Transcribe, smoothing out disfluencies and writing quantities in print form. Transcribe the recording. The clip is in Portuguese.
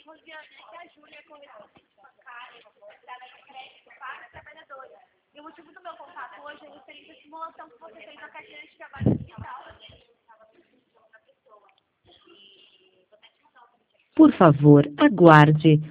Rosiane, que a Júlia é corretora bancária, dada de crédito para trabalhadores. E o motivo do meu contato hoje é referente à simulação que você fez da carteira de trabalho digital. Por favor, aguarde.